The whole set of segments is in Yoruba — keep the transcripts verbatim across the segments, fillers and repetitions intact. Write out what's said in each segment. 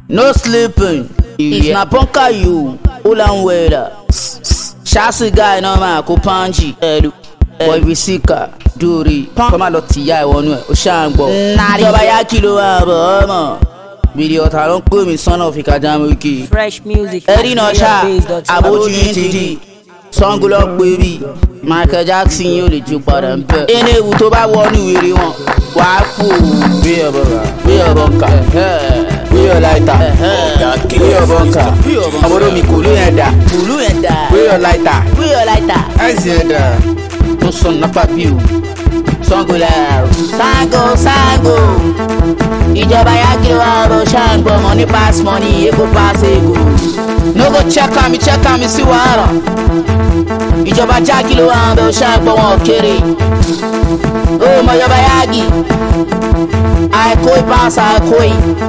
No sleeping. If na punka you, ulan weda. Shasi guy no ma ko panji. Elu. Boy visika duri. Koma lo ti ya wonu e. O shangbo. Ìjọba ya kilo abo mo. Video ta ló ń pè mí son of Ikadamu wiki. Fresh music. Ẹ̀rí náà ṣá, àbójú yín ti di. Sango lọ pé bí. Michael Jackson yóò lè ju padà ń bẹ̀. Ẹni ewu tó bá wọnú ìwéré wọn, wàá kú. Bí ọ̀bọ̀ ká. Bí ọ̀bọ̀ ká. Bí ọ̀ láìta. Bí ọ̀bọ̀ ká. Àbúrò mi kò ló yẹn dà. Kò ló yẹn dà. Bí ọ̀ láìta. Bí ọ̀ láìta. Ẹ̀sìn yẹn dà. Mo sọ nípa bí o. Sango la. Sango Sango. Ìjọba ya kí ló wá bó ṣàǹgbọ̀ money pass money, ego pass ego. No go check am, check am, sí wàhálà. Ìjọba já kí ló wá bó ṣàǹgbọ̀ wọn kéré. Ó mọ ìjọba yagi. Àìkóì pass àìkóì.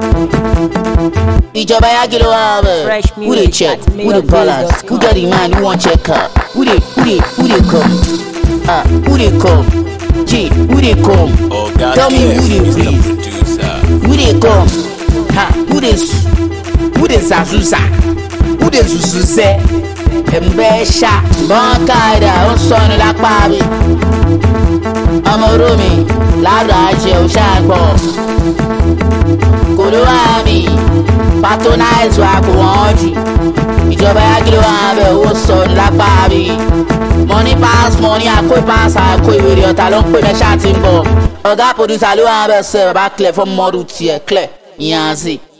Ìjọba ya kí ló wá bó. Who dey check? Who dey balance? Who get the man who wan check her? Who dey who dey who dey come? Ah, who dey come? G, who dey come? Tell me who dey breathe. Who dey come? Ha, who dey who dey zazuza? Who dey zuzuze? Mbesha, Bonkaida, ó sọnù lápá mi. Ọmọ Romi, ládùn àjẹ òṣàgbọ̀. Kòló wà mí, patronize wa kò wọ́n jù. Ìjọba Yagilo wà bẹ̀ ó sọnù lápá mi. Money pass money, àkóì pass àkóì ìwé rẹ̀ ọ̀tá ló ń pè mẹ́ṣà tí ń bọ̀. Ọ̀gá producer ló wà bẹ̀ sẹ́ bàbá clear fún mọ́dù tiẹ̀ clear. Ìyànzí.